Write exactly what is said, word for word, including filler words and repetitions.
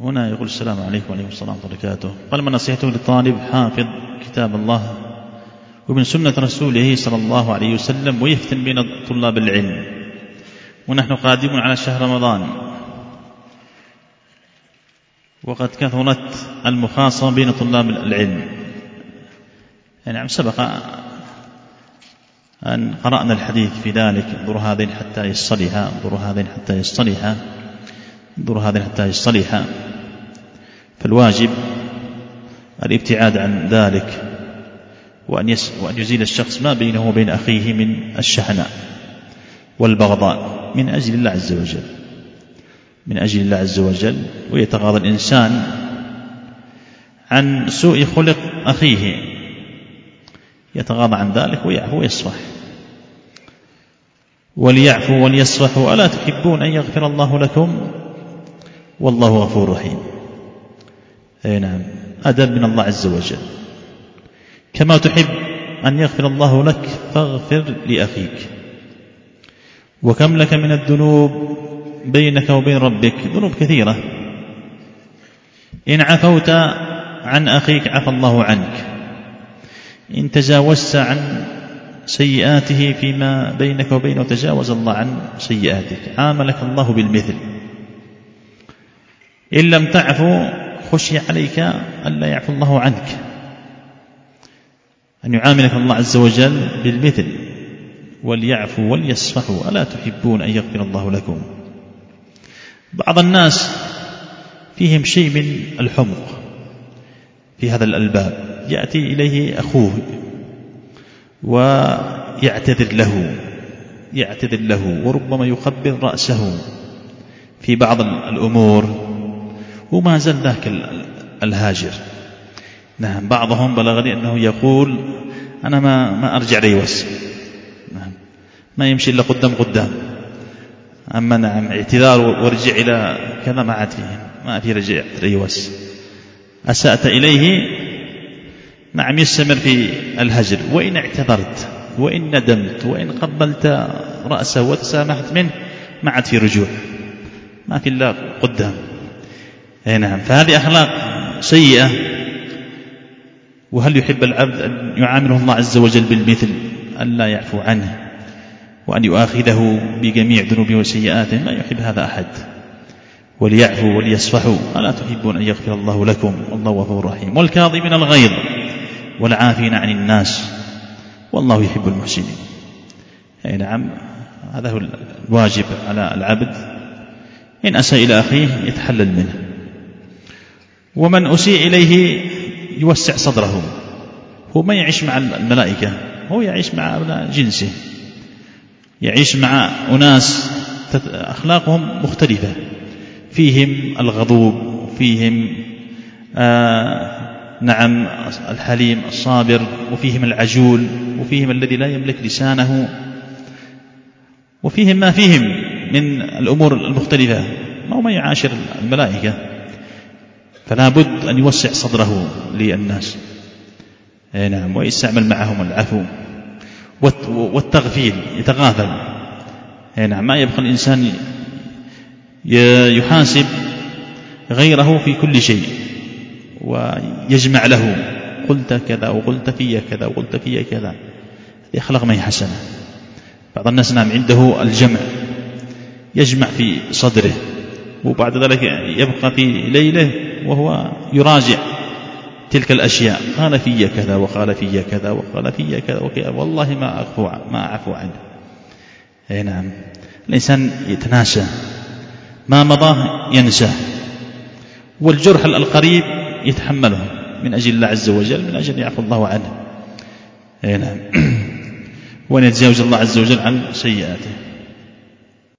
هنا يقول السلام عليكم وعليكم السلام ورحمة الله وبركاته. قال: ما نصيحته للطالب حافظ كتاب الله ومن سنة رسوله صلى الله عليه وسلم ويفتن بين طلاب العلم، ونحن قادمون على شهر رمضان وقد كثرت المخاصمة بين طلاب العلم. يعني سبق أن قرأنا الحديث في ذلك: انظروا هذين حتى يصطلحا، انظروا هذين حتى يصطلحا، انظروا هذين حتى يصطلحا. فالواجب الابتعاد عن ذلك، وأن يزيل الشخص ما بينه وبين أخيه من الشحناء والبغضاء من أجل الله عز وجل، من أجل الله عز وجل. ويتغاضى الإنسان عن سوء خلق أخيه، يتغاضى عن ذلك ويعفو ويصفح. وليعفوا وليصفحوا ألا تحبون أن يغفر الله لكم والله غفور رحيم. أي نعم، أدب من الله عز وجل. كما تحب أن يغفر الله لك فاغفر لأخيك. وكم لك من الذنوب بينك وبين ربك، ذنوب كثيرة. إن عفوت عن أخيك عفى الله عنك، إن تجاوزت عن سيئاته فيما بينك وبينه تجاوز الله عن سيئاتك، عاملك الله بالمثل. إن لم تعفو خشي عليك ألا يعفو الله عنك، أن يعاملك الله عز وجل بالمثل. وليعفوا وليصفحوا ألا تحبون أن يغفر الله لكم. بعض الناس فيهم شيء من الحمق في هذا الألباب، يأتي إليه أخوه ويعتذر له يعتذر له وربما يقبل رأسه في بعض الأمور، وما زال ذاك الهاجر. نعم، بعضهم بلغني أنه يقول: أنا ما ما أرجع ريوس، نعم، ما يمشي إلا قدام قدام، أما نعم اعتذار وارجع إلى كذا ما عاد فيه، ما في رجع ريوس. أسأت إليه، نعم، يستمر في الهجر. وإن اعتذرت وإن ندمت وإن قبلت رأسه وتسامحت منه ما عاد في رجوع، ما في إلا قدام. أي نعم، فهذه أخلاق سيئة. وهل يحب العبد أن يعامله الله عز وجل بالمثل، أن لا يعفو عنه وأن يؤاخذه بجميع ذنوبه وسيئاته؟ ما يحب هذا أحد. وليعفوا وليصفحوا ألا تحبون أن يغفر الله لكم والله غفور رحيم. والكاظمين الغيظ والعافين عن الناس والله يحب المحسنين. أي نعم، هذا هو الواجب على العبد. إن أساء إلى أخيه يتحلل منه، ومن أسيء إليه يوسع صدره. هو ما يعيش مع الملائكة، هو يعيش مع جنسه، يعيش مع أناس أخلاقهم مختلفة، فيهم الغضوب، فيهم آه نعم الحليم الصابر، وفيهم العجول، وفيهم الذي لا يملك لسانه، وفيهم ما فيهم من الأمور المختلفة. ما هو ما يعاشر الملائكة، فلا بد أن يوسع صدره للناس. أي نعم، ويستعمل معهم العفو والتغفيل، يتغافل. أي نعم، ما يبقى الإنسان يحاسب غيره في كل شيء ويجمع له: قلت كذا وقلت في كذا وقلت في كذا. هذه أخلاق ما هي حسنة. بعض الناس نعم عنده الجمع، يجمع في صدره، وبعد ذلك يبقى في ليله وهو يراجع تلك الأشياء: قال في كذا وقال في كذا وقال في كذا وكذا، والله ما أعفو ما أعفو عنه. أي نعم، الإنسان يتناسى ما مضى، ينسى، والجرح القريب يتحمله من أجل الله عز وجل، من أجل يعفو الله عنه. أي نعم، وأن يتجاوز الله عز وجل عن سيئاته.